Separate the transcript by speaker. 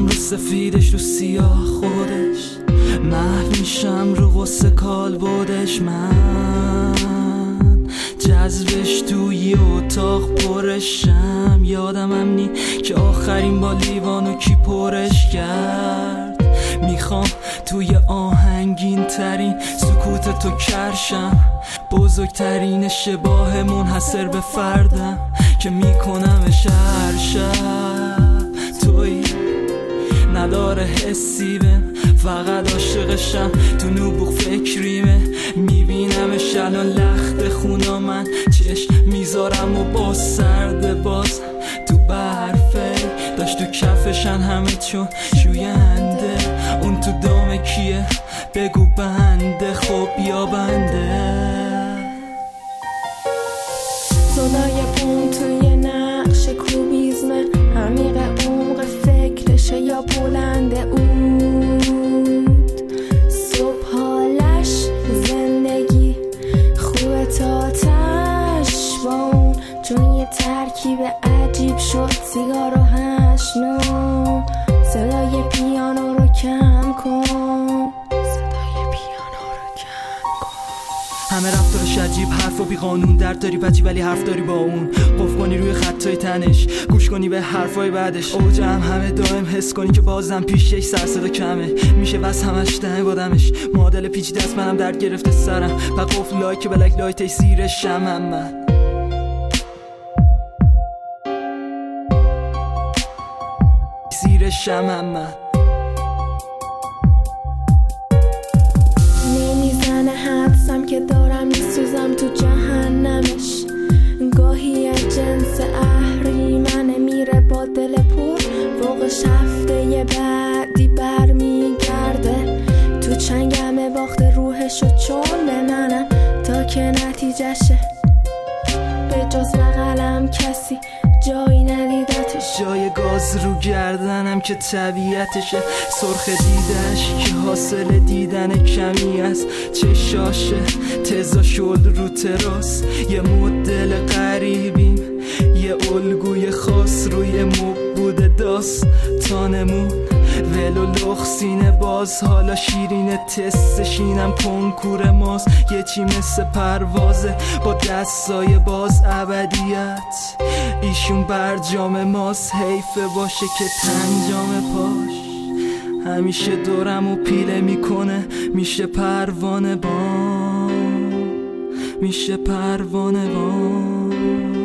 Speaker 1: میشم رو سفیدش، رو سیاه خودش، محو میشم رو غصه کال بودش. من جذبش توی اتاق پرشم، یادمم نی که آخرین با لیوانو کی پرش کرد. میخوام توی آهنگین ترین سکوت تو کرشم، بزرگترین اشتباه منحصر به فردم که میکنمش هر شب. توی نداره حسی بهم، فقط عاشقشم، تو نوبوغ فکریمه، میبینمش الان لخت خونا، من چشم میذارم و باز سرده، باز تو برفه داشت تو کفشن همه چون شوینده. اون تو دام کیه بگو بنده، خب یا بنده.
Speaker 2: صدای بوم توی نقش کوبیزمه، عمیق عمق فکرشه یا بلند اود. صبح حالش زندگی خوبه تا تش با اون، چون یه ترکیب عجیب شد سیگار و هشنو. صدای پیانو رو کم کن،
Speaker 1: همه رفتارش عجیب، حرف و بی قانون، درد داری بچی ولی حرف داری با اون. قف کنی روی خطای تنش، گوش کنی به حرفای بعدش. اوجم همه دائم حس کنی که بازم پیشش سر صدا کمه، میشه بس همش دمه بادمش. معادل پیچیده دست منم درد گرفته سرم، و قفل لایک بلک لایتش زیر شمم. من زیر شمم، من
Speaker 2: نمیزنه حدسم که دارم میسوزم تو جهنمش. گاهی جنس اهریمنه میره با دل پر، فوقش هفته بعدی برمیگرده. تو چنگمه باخته روحشو چون به منم، تا که نتیجهشه به جز بغلم کسی جایی ندیدتش.
Speaker 1: جای گاز رو گردنم که طبیعتشه، سرخ دیدش که حاصل دیدن کمی است. چشاشه تزا شد رو تراس، یه مدل غریبیم، یه الگوی خاص روی مب بوده داستانمون. ولو لخسینه باز، حالا شیرین تستشینم کنکور ماست. یه چی مثل پروازه با دستای باز، ابدیت ایشون برجام ماست. حیفه باشه که تنجام پاش همیشه دورم و پیله میکنه، میشه پروانه با، میشه پروانه با.